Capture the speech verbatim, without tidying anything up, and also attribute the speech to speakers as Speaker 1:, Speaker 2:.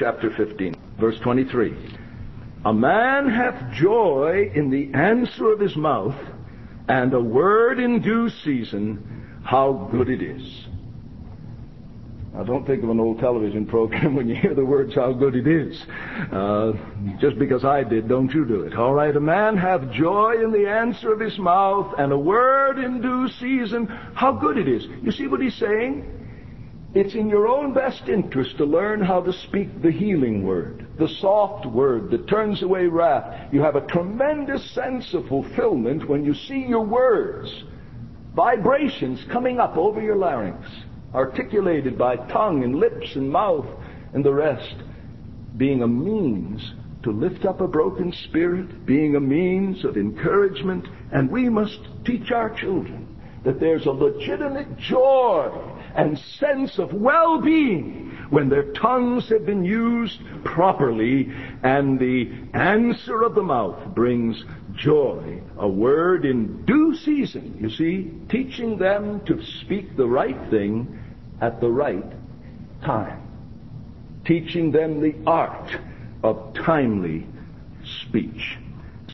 Speaker 1: chapter fifteen, verse twenty-three. A man hath joy in the answer of his mouth, and a word in due season, how good it is. Now, don't think of an old television program when you hear the words, how good it is. Uh, just because I did, don't you do it. All right, a man hath joy in the answer of his mouth, and a word in due season, how good it is. You see what he's saying? It's in your own best interest to learn how to speak the healing word, the soft word that turns away wrath. You have a tremendous sense of fulfillment when you see your words, vibrations coming up over your larynx, articulated by tongue and lips and mouth and the rest, being a means to lift up a broken spirit, being a means of encouragement. And we must teach our children that there's a legitimate joy and sense of well-being when their tongues have been used properly, and the answer of the mouth brings joy, a word in due season. You see, teaching them to speak the right thing at the right time. Teaching them the art of timely speech.